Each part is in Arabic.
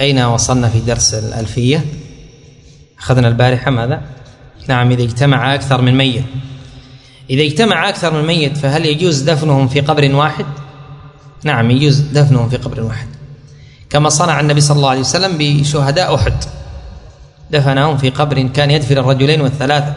أين وصلنا في درس الألفية؟ أخذنا البارحة ماذا؟ نعم، إذا اجتمع أكثر من ميت. إذا اجتمع أكثر من ميت فهل يجوز دفنهم في قبر واحد؟ نعم، يجوز دفنهم في قبر واحد، كما صنع النبي صلى الله عليه وسلم بشهداء أحد، دفنهم في قبر كان يدفن الرجلين والثلاثة.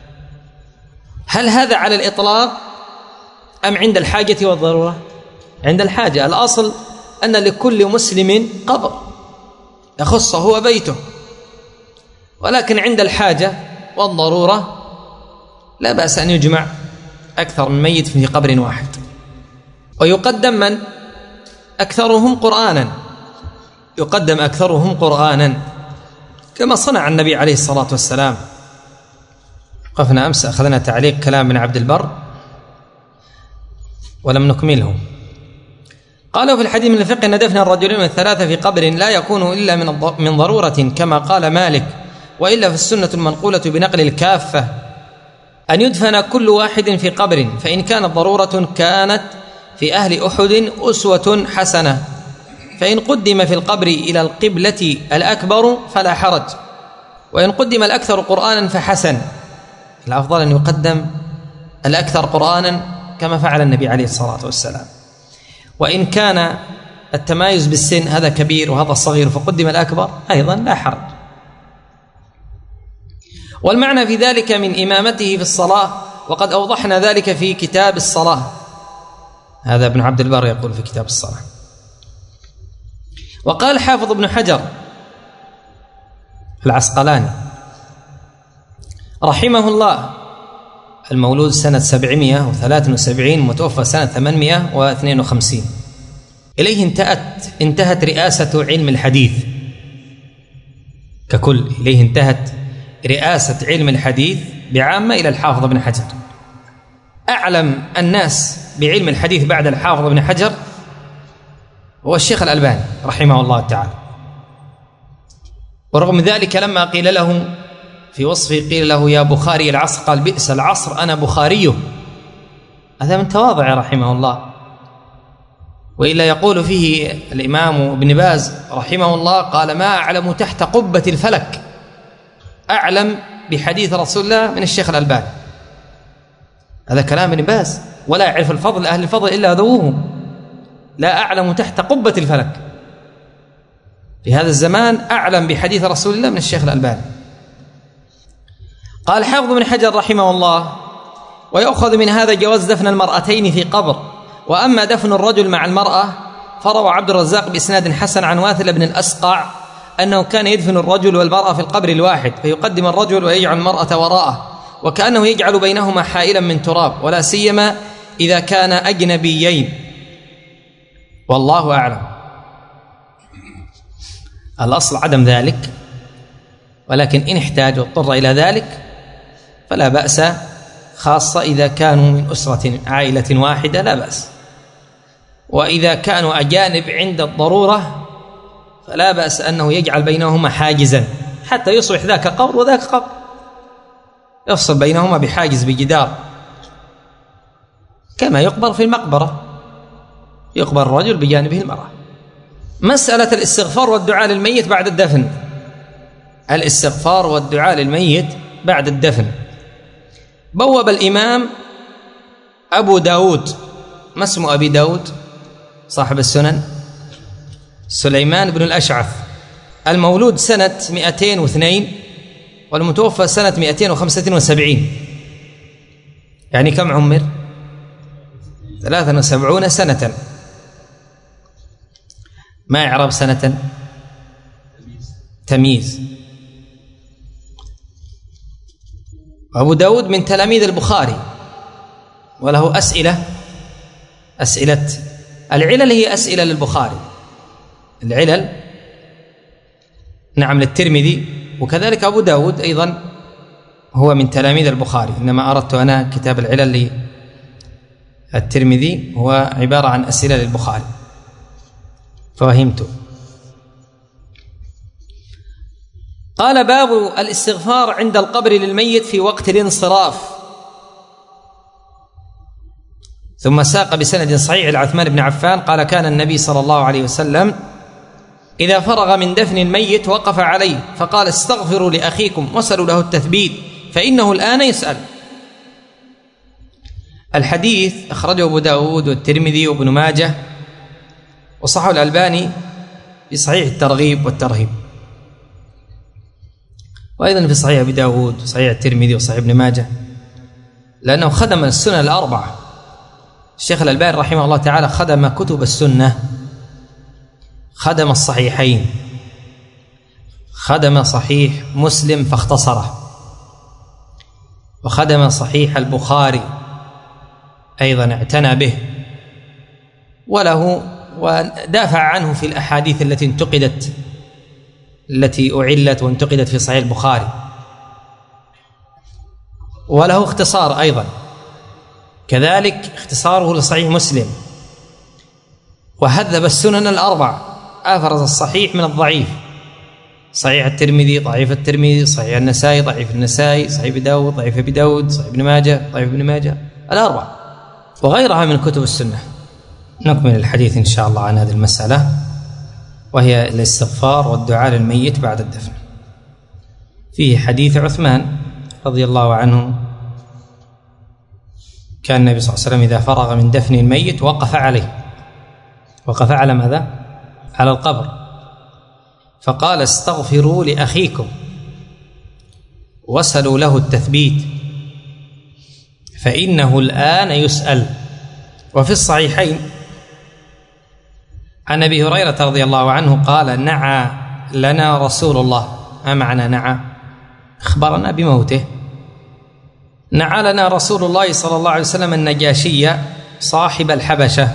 هل هذا على الإطلاق أم عند الحاجة والضرورة؟ عند الحاجة. الأصل أن لكل مسلم قبر يخصه هو بيته، ولكن عند الحاجة والضرورة لا بأس أن يجمع أكثر من ميت في قبر واحد. ويقدم من؟ أكثرهم قرآنا، يقدم أكثرهم قرآنا كما صنع النبي عليه الصلاة والسلام. وقفنا أمس أخذنا تعليق كلام ابن عبد البر ولم نكمله. قالوا في الحديث من الفقه أن دفن الرجلين الثلاثة في قبر لا يكون إلا من ضرورة كما قال مالك، وإلا في السنة المنقولة بنقل الكافة أن يدفن كل واحد في قبر، فإن كانت ضرورة كانت في أهل أحد أسوة حسنة، فإن قدم في القبر إلى القبلة الأكبر فلا حرج، وإن قدم الأكثر قرآنا فحسن. الأفضل أن يقدم الأكثر قرآنا كما فعل النبي عليه الصلاة والسلام. وإن كان التمايز بالسن هذا كبير وهذا صغير فقدم الأكبر أيضا لا حرج. والمعنى في ذلك من إمامته في الصلاة، وقد أوضحنا ذلك في كتاب الصلاة. هذا ابن عبد البر يقول في كتاب الصلاة. وقال حافظ ابن حجر العسقلاني رحمه الله، المولود سنة 773 متوفى سنة 852، إليه انتهت رئاسة علم الحديث ككل، إليه انتهت رئاسة علم الحديث بعامة إلى الحافظ ابن حجر. أعلم الناس بعلم الحديث بعد الحافظ ابن حجر هو الشيخ الألباني رحمه الله تعالى. ورغم ذلك لما قيل له في وصفه قيل له يا بخاري العصر قال بئس العصر أنا بخاريه. هذا من تواضع رحمه الله. وإلا يقول فيه الإمام ابن باز رحمه الله قال ما أعلم تحت قبة الفلك أعلم بحديث رسول الله من الشيخ الألباني. هذا كلام ابن باز. ولا يعرف الفضل أهل الفضل إلا ذووهم. لا أعلم تحت قبة الفلك في هذا الزمان أعلم بحديث رسول الله من الشيخ الألباني. قال حافظ بن حجر رحمه الله ويأخذ من هذا جواز دفن المرأتين في قبر، وأما دفن الرجل مع المرأة فروى عبد الرزاق بإسناد حسن عن واثل بن الأسقع أنه كان يدفن الرجل والمرأة في القبر الواحد، فيقدم الرجل ويجعل المرأة وراءه، وكأنه يجعل بينهما حائلا من تراب، ولا سيما إذا كان أجنبيين، والله أعلم. الأصل عدم ذلك، ولكن إن احتاج واضطر إلى ذلك فلا بأس، خاصة إذا كانوا من أسرة عائلة واحدة لا بأس. وإذا كانوا أجانب عند الضرورة فلا بأس أنه يجعل بينهما حاجزا حتى يصبح ذاك قبر وذاك قبر، يفصل بينهما بحاجز بجدار، كما يقبر في المقبرة، يقبر الرجل بجانبه المرأة. مسألة الاستغفار والدعاء للميت بعد الدفن. الاستغفار والدعاء للميت بعد الدفن بوب الإمام أبو داود، ما اسم أبي داود صاحب السنن؟ سليمان بن الأشعث، المولود سنة 202 والمتوفى سنة 275، يعني كم عمر؟ 73 سنة. ما يعرب سنة؟ تمييز. أبو داود من تلاميذ البخاري، وله أسئلة العلل هي أسئلة للبخاري، العلل نعم للترمذي، وكذلك أبو داود أيضا هو من تلاميذ البخاري، إنما أردت أنا كتاب العلل للترمذي هو عبارة عن أسئلة للبخاري ففهمت. قال باب الاستغفار عند القبر للميت في وقت الانصراف. ثم ساق بسند صحيح العثمان بن عفان قال كان النبي صلى الله عليه وسلم إذا فرغ من دفن الميت وقف عليه فقال استغفروا لأخيكم واسألوا له التثبيت فإنه الآن يسأل. الحديث أخرجه أبو داود والترمذي وابن ماجه وصححه الألباني في صحيح الترغيب والترهيب، وأيضا في صحيح أبي داود وصحيح الترمذي وصحيح ابن ماجه، لأنه خدم السنن الأربعة. الشيخ الألباني رحمه الله تعالى خدم كتب السنة، خدم الصحيحين، خدم صحيح مسلم فاختصره، وخدم صحيح البخاري أيضا اعتنى به، وله ودافع عنه في الأحاديث التي انتقدت، التي أعلت وانتقدت في صحيح البخاري، وله اختصار أيضا كذلك اختصاره لصحيح مسلم، وهذب السنن الأربع، أفرز الصحيح من الضعيف، صحيح الترمذي ضعيف الترمذي، صحيح النسائي ضعيف النسائي، صحيح أبي داود ضعيف أبي داود، صحيح ابن ماجه ضعيف ابن ماجه، الأربع وغيرها من كتب السنة. نكمل الحديث إن شاء الله عن هذه المسألة، وهي الاستغفار والدعاء للميت بعد الدفن. فيه حديث عثمان رضي الله عنه، كان النبي صلى الله عليه وسلم إذا فرغ من دفن الميت وقف عليه، وقف على ماذا؟ على القبر، فقال استغفروا لأخيكم واسألوا له التثبيت فإنه الآن يسأل. وفي الصحيحين عن أبي هريرة رضي الله عنه قال نعى لنا رسول الله. ما معنى نعى؟ أخبرنا بموته. نعى لنا رسول الله صلى الله عليه وسلم النجاشي صاحب الحبشة،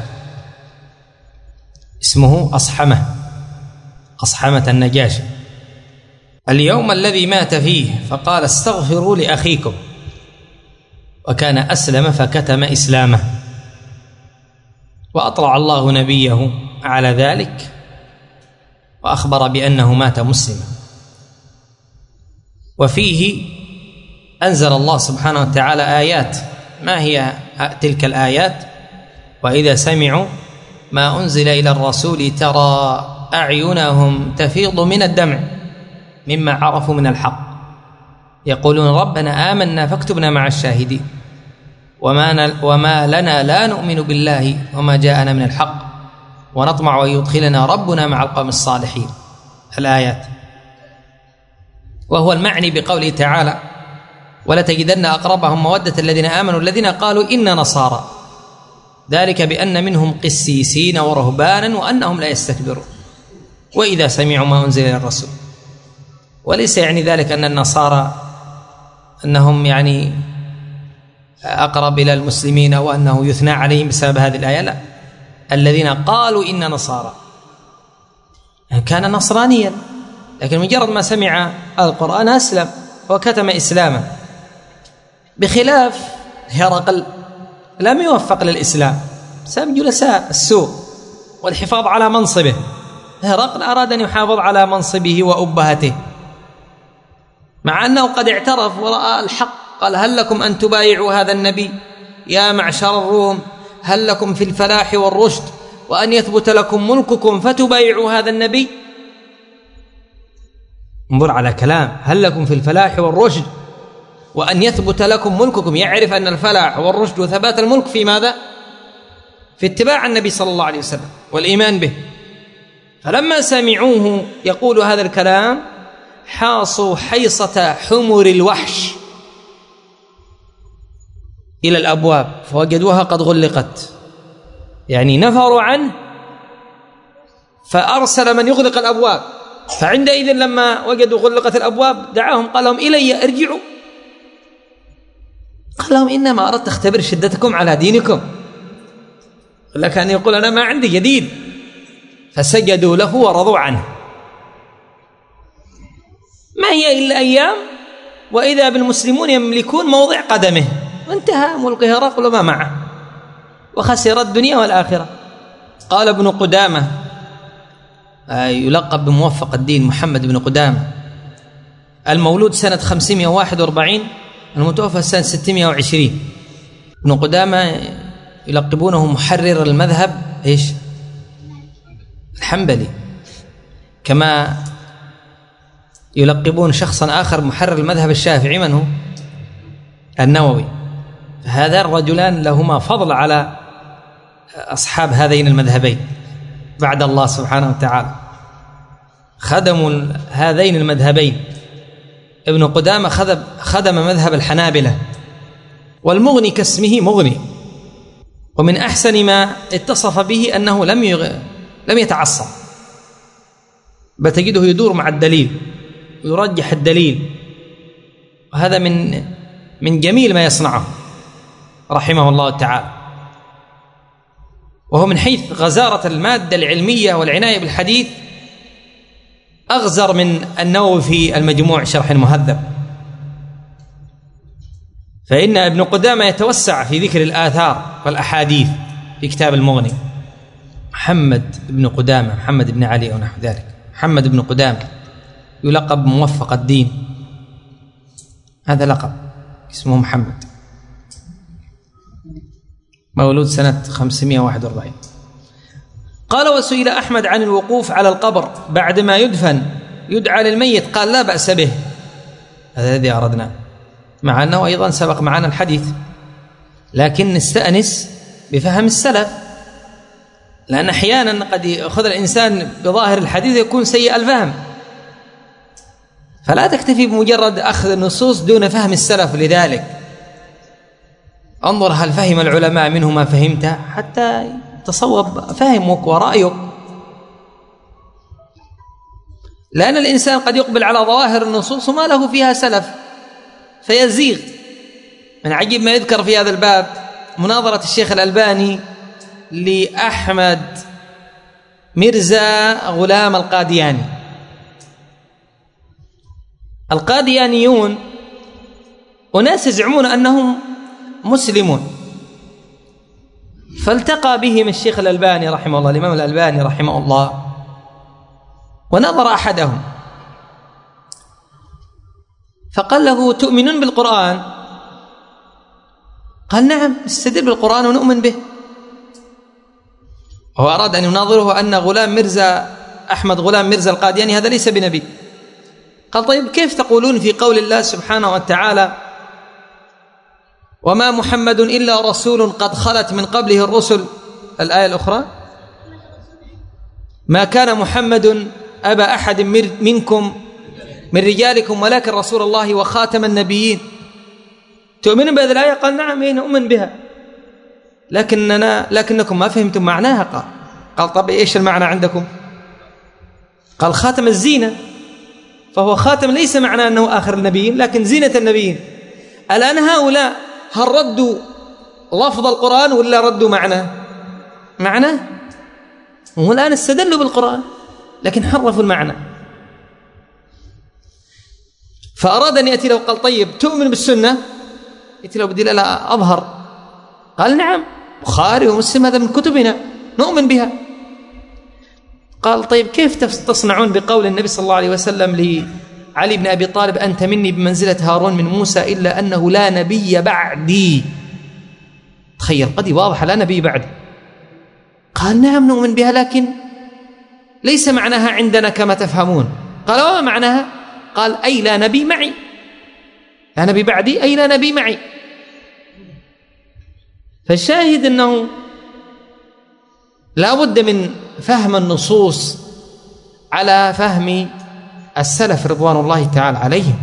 اسمه أصحمة النجاشي، اليوم الذي مات فيه، فقال استغفروا لأخيكم، وكان أسلم فكتم إسلامه، وأطلع الله نبيه على ذلك وأخبر بأنه مات مسلما. وفيه أنزل الله سبحانه وتعالى آيات. ما هي تلك الآيات؟ وإذا سمعوا ما أنزل إلى الرسول ترى أعينهم تفيض من الدمع مما عرفوا من الحق يقولون ربنا آمنا فاكتبنا مع الشاهدين وما لنا لا نؤمن بالله وما جاءنا من الحق ونطمع أن يدخلنا ربنا مع القوم الصالحين. الآيات. وهو المعني بقوله تعالى ولتجدن أقربهم مودة الذين آمنوا الذين قالوا إنا نصارى ذلك بأن منهم قسيسين ورهبانا وأنهم لا يستكبرون وإذا سمعوا ما أنزل إلى الرسول. وليس يعني ذلك أن النصارى أنهم يعني أقرب إلى المسلمين وأنه يثنى عليهم بسبب هذه الآية، لا، الذين قالوا إن نصارى كان نصرانيا لكن مجرد ما سمع القرآن أسلم وكتم إسلاما، بخلاف هرقل لم يوفق للإسلام بسبب جلساء السوء والحفاظ على منصبه. هرقل أراد أن يحافظ على منصبه وأبهته مع أنه قد اعترف ورأى الحق، قال هل لكم أن تبايعوا هذا النبي يا معشر الروم، هل لكم في الفلاح والرشد وأن يثبت لكم ملككم فتبايعوا هذا النبي. انظر على كلام، هل لكم في الفلاح والرشد وأن يثبت لكم ملككم، يعرف أن الفلاح والرشد وثبات الملك في ماذا؟ في اتباع النبي صلى الله عليه وسلم والإيمان به. فلما سمعوه يقول هذا الكلام حاصوا حيصة حمر الوحش إلى الأبواب فوجدوها قد غلقت، يعني نفروا عنه فأرسل من يغلق الأبواب. فعندئذ لما وجدوا غلقت الأبواب دعاهم قال لهم إلي ارجعوا، قال لهم إنما أردت أختبر شدتكم على دينكم، لك أن يقول أنا ما عندي جديد، فسجدوا له ورضوا عنه. ما هي إلا أيام وإذا بالمسلمون يملكون موضع قدمه، وانتهى ملك هرقل وما معه وخسر الدنيا والآخرة. قال ابن قدامة، يلقب بموفق الدين محمد بن قدامة، المولود سنة 541 المتوفى سنة 620. ابن قدامة يلقبونه محرر المذهب الحنبلي، كما يلقبون شخصا آخر محرر المذهب الشافعي، من هو؟ النووي. هذان الرجلان لهما فضل على أصحاب هذين المذهبين بعد الله سبحانه وتعالى، خدموا هذين المذهبين. ابن قدامة خدم مذهب الحنابلة، والمغني كاسمه مغني، ومن أحسن ما اتصف به أنه لم يتعصب، بل تجده يدور مع الدليل ويرجح الدليل، وهذا من جميل ما يصنعه رحمه الله تعالى. وهو من حيث غزارة المادة العلمية والعناية بالحديث أغزر من النووي في المجموع شرح المهذب، فإن ابن قدامة يتوسع في ذكر الآثار والأحاديث في كتاب المغني. محمد بن قدامة، محمد بن علي أو نحو ذلك، محمد بن قدامة يلقب موفق الدين، هذا لقب، اسمه محمد، مولود سنة 541. قال: وسئل أحمد عن الوقوف على القبر بعدما يدفن يدعى للميت، قال: لا بأس به، هذا الذي أردناه، مع أنه أيضا سبق معنا الحديث، لكن نستأنس بفهم السلف، لأن أحيانا قد يأخذ الإنسان بظاهر الحديث يكون سيء الفهم، فلا تكتفي بمجرد أخذ النصوص دون فهم السلف. لذلك انظر هل فهم العلماء منه ما فهمت حتى تصوب فهمك ورأيك، لأن الإنسان قد يقبل على ظواهر النصوص وما له فيها سلف فيزيغ. من عجيب ما يذكر في هذا الباب مناظرة الشيخ الألباني لأحمد مرزا غلام القادياني. القاديانيون أناس يزعمون أنهم مسلمون، فالتقى بهم الشيخ الألباني رحمه الله، الإمام الألباني رحمه الله، ونظر أحدهم فقال له: تؤمنون بالقرآن؟ قال: نعم، نستدل بالقرآن ونؤمن به. هو أراد أن يناظره أن غلام مرزا أحمد غلام مرزا القادياني هذا ليس بنبي. قال: طيب كيف تقولون في قول الله سبحانه وتعالى: وما محمد إلا رسول قد خلت من قبله الرسل، الآية الأخرى: ما كان محمد أبا أحد منكم من رجالكم ولكن رسول الله وخاتم النبيين. تؤمنون بهذه الآية؟ قال: نعم، نؤمن بها، لكنكم ما فهمتم معناها. قال: طب إيش المعنى عندكم؟ قال: خاتم الزينة، فهو خاتم ليس معناه أنه آخر النبيين لكن زينة النبيين. الآن هؤلاء هل ردوا لفظ القرآن ولا ردوا معناه؟ هم الآن استدلوا بالقرآن لكن حرفوا المعنى. فأراد أن يأتي له، قال: طيب تؤمن بالسنة؟ يأتي له بدلالة أظهر. قال: نعم، بخاري ومسلم هذا من كتبنا نؤمن بها. قال: طيب كيف تصنعون بقول النبي صلى الله عليه وسلم لعلي بن أبي طالب: أنت مني بمنزلة هارون من موسى إلا أنه لا نبي بعدي؟ تخيل، قد واضح لا نبي بعدي. قال: نعم نؤمن بها، لكن ليس معناها عندنا كما تفهمون. قال: وما معناها؟ قال: أي لا نبي معي، لا نبي بعدي أي لا نبي معي. فالشاهد أنه لا بد من فهم النصوص على فهم السلف رضوان الله تعالى عليهم.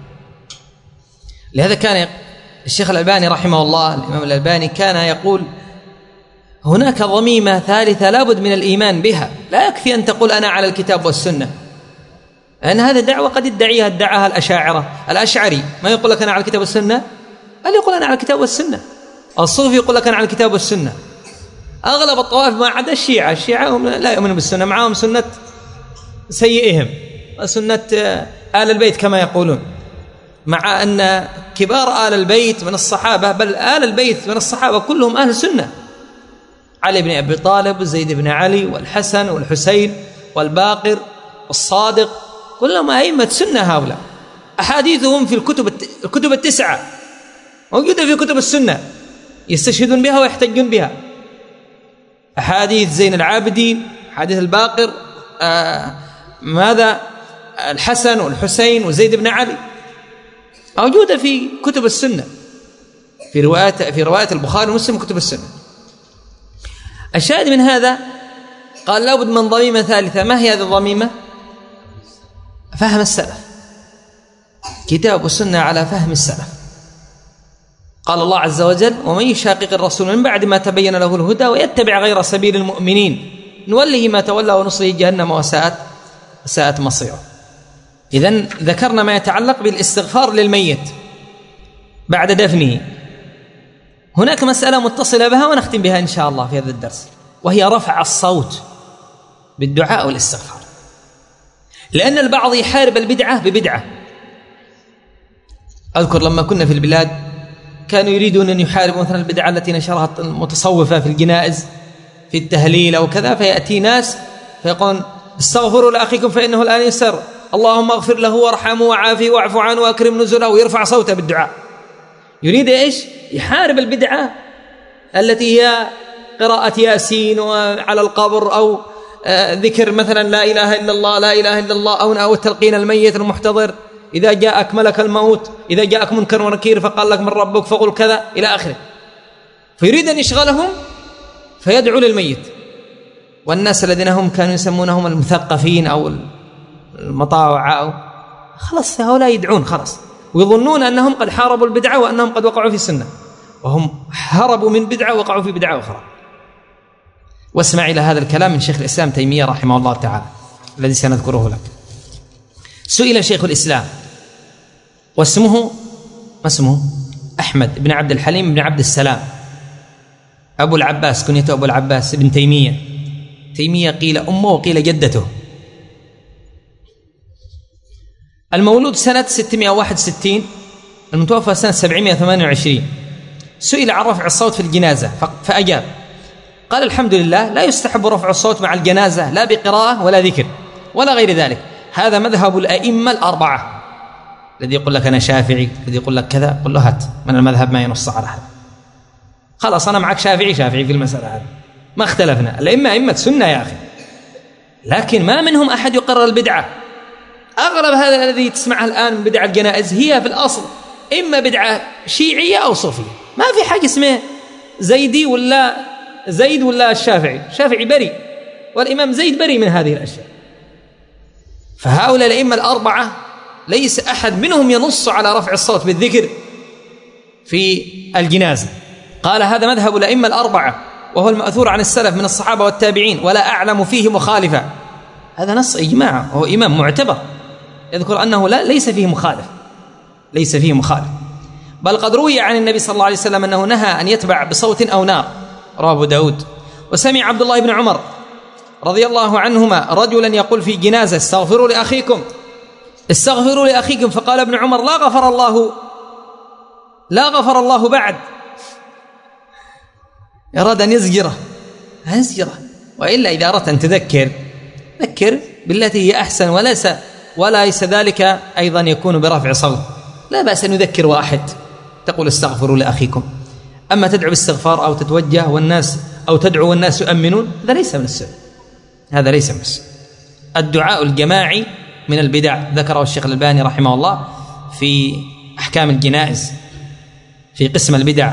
لهذا كان الشيخ الألباني رحمه الله، الإمام الألباني، كان يقول: هناك ضميمة ثالثة لا بد من الإيمان بها، لا يكفي أن تقول أنا على الكتاب والسنة، لأن هذا دعوة قد ادعاها الأشاعرة. الأشعري ما يقول لك أنا على الكتاب والسنة، بل يقول أنا على الكتاب والسنة. الصوفي يقول لك أنا على الكتاب والسنة. أغلب الطوائف ما عدا الشيعة هم لا يؤمنون بالسنة، معهم سنة سيئهم وسنة آل البيت كما يقولون، مع أن كبار آل البيت من الصحابة، بل آل البيت من الصحابة كلهم أهل سنة، علي بن أبي طالب وزيد بن علي والحسن والحسين والباقر والصادق، كلهم أئمة سنة. هؤلاء أحاديثهم في الكتب التسعة موجودة في كتب السنة، يستشهدون بها ويحتجون بها. أحاديث زين العابدين، أحاديث الباقر، ماذا الحسن والحسين وزيد بن علي، موجودة في كتب السنة، في روايات البخاري ومسلم كتب السنة. الشاهد من هذا قال لابد من ضميمة ثالثة. ما هي هذه الضميمة؟ فهم السلف، كتاب والسنة على فهم السلف. قال الله عز وجل: ومن يشاقق الرسول من بعد ما تبين له الهدى ويتبع غير سبيل المؤمنين نوله ما تولى ونصله جهنم وساءت مصيره. إذن ذكرنا ما يتعلق بالاستغفار للميت بعد دفنه. هناك مسألة متصلة بها ونختم بها إن شاء الله في هذا الدرس، وهي رفع الصوت بالدعاء والاستغفار، لأن البعض يحارب البدعة ببدعة. أذكر لما كنا في البلاد كانوا يريدون أن يحاربوا مثلا البدعة التي نشرها المتصوفة في الجنائز في التهليل أو كذا، فيأتي ناس فيقول: استغفروا لأخيكم فإنه الآن يسر، اللهم اغفر له وارحمه وعافيه واعف عنه واكرم نزله، ويرفع صوته بالدعاء. يريد ايش؟ يحارب البدعة التي هي قراءة ياسين وعلى القبر، أو ذكر مثلا لا إله إلا الله لا إله إلا الله، أو تلقين الميت المحتضر إذا جاءك ملك الموت، إذا جاءك منكر ونكير فقال لك من ربك فقل كذا إلى آخره. فيريد أن يشغلهم فيدعو للميت. والناس الذين هم كانوا يسمونهم المثقفين أو المطاوعة أو خلاص، هؤلاء يدعون خلاص، ويظنون أنهم قد حاربوا البدعة وأنهم قد وقعوا في السنة، وهم هربوا من بدعة وقعوا في بدعة أخرى. واسمع إلى هذا الكلام من شيخ الإسلام تيمية رحمه الله تعالى الذي سنذكره لك. سئل شيخ الإسلام واسمه ما اسمه؟ أحمد بن عبد الحليم بن عبد السلام أبو العباس، كنيته أبو العباس ابن تيمية. تيمية قيل أمه وقيل جدته. المولود سنة 661، المتوفى سنة 728. سئل عن رفع الصوت في الجنازة فأجاب قال: الحمد لله، لا يستحب رفع الصوت مع الجنازة لا بقراءة ولا ذكر ولا غير ذلك. هذا مذهب الأئمة الأربعة. الذي يقول لك أنا شافعي، الذي يقول لك كذا، قل له هات من المذهب ما ينص على هذا. خلاص أنا معك شافعي في المسألة هذه، ما اختلفنا. الأئمة أئمة سنة يا أخي، لكن ما منهم أحد يقرر البدعة. أغلب هذا الذي تسمعه الآن من بدع الجنائز هي في الأصل إما بدعة شيعية أو صوفية. ما في حاجة اسمه زيدي ولا زيد ولا الشافعي بريء، والإمام زيد بريء من هذه الأشياء. فهؤلاء الأئمة الأربعة ليس أحد منهم ينص على رفع الصوت بالذكر في الجنازة. قال: هذا مذهب الأئمة الأربعة، وهو المأثور عن السلف من الصحابة والتابعين، ولا أعلم فيه مخالفا. هذا نص إجماع، وهو إمام معتبر يذكر أنه ليس فيه مخالف. بل قد روي عن النبي صلى الله عليه وسلم أنه نهى أن يتبع بصوت أو نار، رواه أبو داود. وسمع عبد الله بن عمر رضي الله عنهما رجلا يقول في جنازة: استغفروا لأخيكم، فقال ابن عمر: لا غفر الله بعد. أراد أن يزجره، وإلا إذا أردت أن تذكر ذكر بالتي هي أحسن، وليس ذلك أيضا يكون برفع صوت. لا بأس أن يذكر واحد، تقول استغفروا لأخيكم. أما تدعو باستغفار أو تتوجه والناس أو تدعو والناس يؤمنون، هذا ليس من السنة. الدعاء الجماعي من البدع، ذكره الشيخ الألباني رحمه الله في أحكام الجنائز في قسم البدع.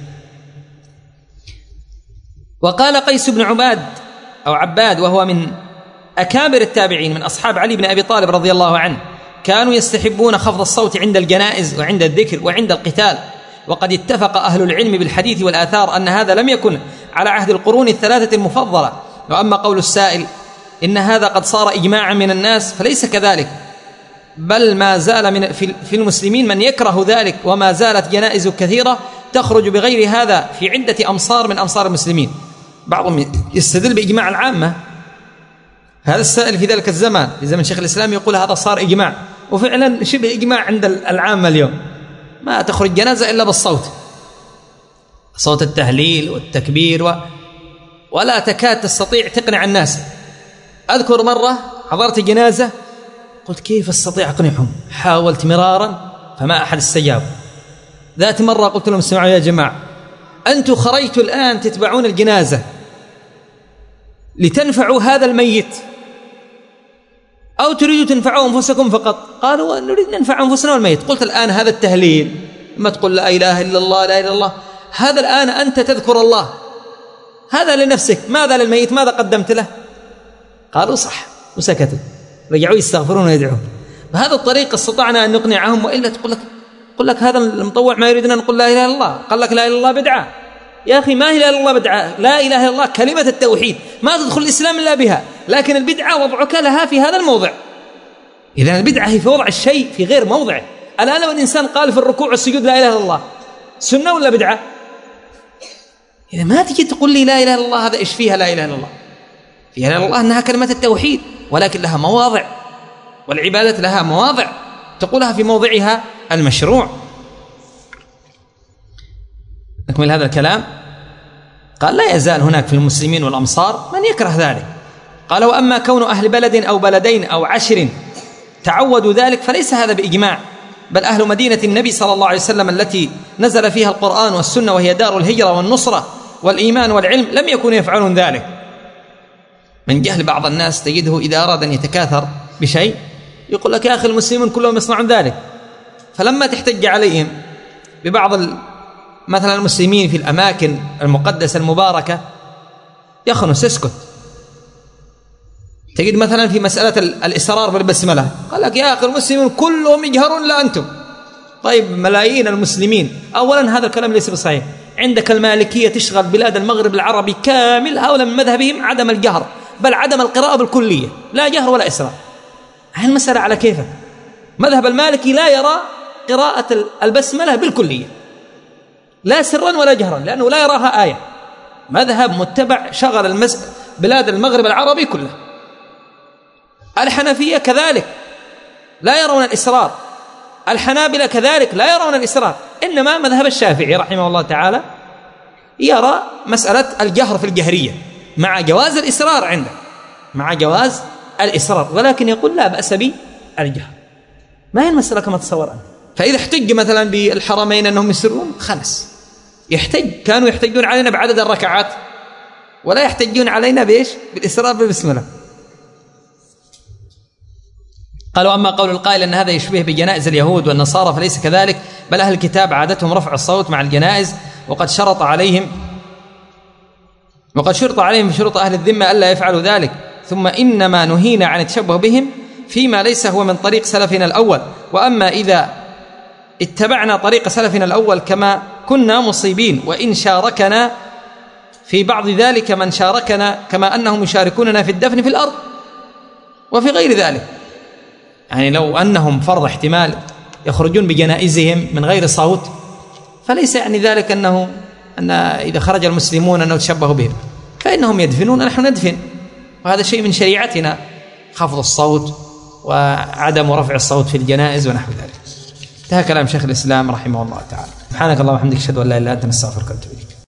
وقال قيس بن عباد وهو من أكابر التابعين من أصحاب علي بن أبي طالب رضي الله عنه: كانوا يستحبون خفض الصوت عند الجنائز وعند الذكر وعند القتال، وقد اتفق أهل العلم بالحديث والآثار أن هذا لم يكن على عهد القرون الثلاثة المفضلة. وأما قول السائل إن هذا قد صار إجماعا من الناس فليس كذلك، بل ما زال في المسلمين من يكره ذلك، وما زالت جنائز كثيرة تخرج بغير هذا في عدة أمصار من أمصار المسلمين. بعضهم يستدل بإجماع العامة. هذا السائل في ذلك الزمان، في زمن شيخ الإسلام، يقول هذا صار إجماع، وفعلا شبه إجماع عند العامة اليوم. ما تخرج جنازة إلا بالصوت، صوت التهليل والتكبير، ولا تكاد تستطيع تقنع الناس. أذكر مرة حضرت جنازة قلت كيف أستطيع أقنعهم؟ حاولت مرارا فما أحد استجاب. ذات مرة قلت لهم: اسمعوا يا جماعة، أنتم خرجتوا الآن تتبعون الجنازة لتنفعوا هذا الميت، أو تريدوا تنفعوا أنفسكم فقط؟ قالوا نريد ننفع أنفسنا والميت. قلت الآن هذا التهليل ما تقول لا إله إلا الله لا إله إلا الله، هذا الآن أنت تذكر الله، هذا لنفسك، ماذا للميت؟ ماذا قدمت له؟ قالوا صح وسكتوا، رجعوا يستغفرون ويدعون. بهذا الطريقة استطعنا أن نقنعهم. وإلا تقول لك هذا المطوع ما يريدنا نقول لا إله إلا الله، قال لك لا إله إلا الله بدعة. يا أخي ما هي لا إله إلا الله بدعة؟ لا إله إلا الله كلمة التوحيد ما تدخل الإسلام إلا بها، لكن البدعة وضعك لها في هذا الموضع. إذن البدعة هي في وضع الشيء في غير موضعه. الآن لو الإنسان قال في الركوع والسجود لا إله إلا الله، سنة ولا بدعة؟ إذا ما تجي تقول لي لا إله إلا الله، هذا إيش فيها لا إله إلا الله؟ فيها لا إله إلا الله أنها كلمة التوحيد، ولكن لها مواضع، والعبادة لها مواضع تقولها في موضعها المشروع. نكمل هذا الكلام. قال لا يزال هناك في المسلمين والأمصار من يكره ذلك. قال وأما كون أهل بلد أو بلدين أو 10 تعودوا ذلك فليس هذا بإجماع، بل أهل مدينة النبي صلى الله عليه وسلم التي نزل فيها القرآن والسنة وهي دار الهجرة والنصرة والإيمان والعلم لم يكونوا يفعلون ذلك. من جهل بعض الناس تجده إذا أراد أن يتكاثر بشيء يقول لك يا أخي المسلمون كلهم يصنعون ذلك، فلما تحتج عليهم ببعض مثلا المسلمين في الأماكن المقدسة المباركة يخنس يسكت. تجد مثلا في مسألة الإسرار بالبسملة قال لك يا أخي المسلمين كلهم يجهرون لا أنتم. طيب ملايين المسلمين، أولا هذا الكلام ليس بصحيح. عندك المالكية تشغل بلاد المغرب العربي كامل، هؤلاء من مذهبهم عدم الجهر بل عدم القراءة بالكلية، لا جهر ولا إسرار. هذه المسألة على كيفه. مذهب المالكي لا يرى قراءة البسملة بالكلية لا سرا ولا جهرا لأنه لا يراها آية. مذهب متبع شغل بلاد المغرب العربي كله. الحنفية كذلك لا يرون الإسرار، الحنابلة كذلك لا يرون الإسرار، إنما مذهب الشافعي رحمه الله تعالى يرى مسألة الجهر في الجهرية مع جواز الإسرار عنده، مع جواز الإسرار، ولكن يقول لا بأس بالجهر. ما هي المسألة كما تصور أنت. فإذا احتج مثلا بالحرمين أنهم يسرون خلص يحتج، كانوا يحتجون علينا بعدد الركعات ولا يحتجون علينا بإيش؟ بالإسرار بسم الله. قالوا أما قول القائل أن هذا يشبه بجنائز اليهود والنصارى فليس كذلك، بل أهل الكتاب عادتهم رفع الصوت مع الجنائز، وقد شرط عليهم بشروط أهل الذمة ألا يفعلوا ذلك، ثم إنما نهينا عن التشبه بهم فيما ليس هو من طريق سلفنا الأول. وأما إذا اتبعنا طريق سلفنا الأول كما كنا مصيبين، وإن شاركنا في بعض ذلك من شاركنا كما أنهم يشاركوننا في الدفن في الأرض وفي غير ذلك. يعني لو أنهم فرض احتمال يخرجون بجنائزهم من غير صوت فليس يعني ذلك أن إذا خرج المسلمون أنه تشبهوا بهم، فإنهم يدفنون نحن ندفن، وهذا شيء من شريعتنا، خفض الصوت وعدم رفع الصوت في الجنائز ونحو ذلك. انتهى كلام شيخ الإسلام رحمه الله تعالى. سبحانك اللهم وبحمدك أشهد أن لا إله إلا أنت نستغفرك ونتوب إليك.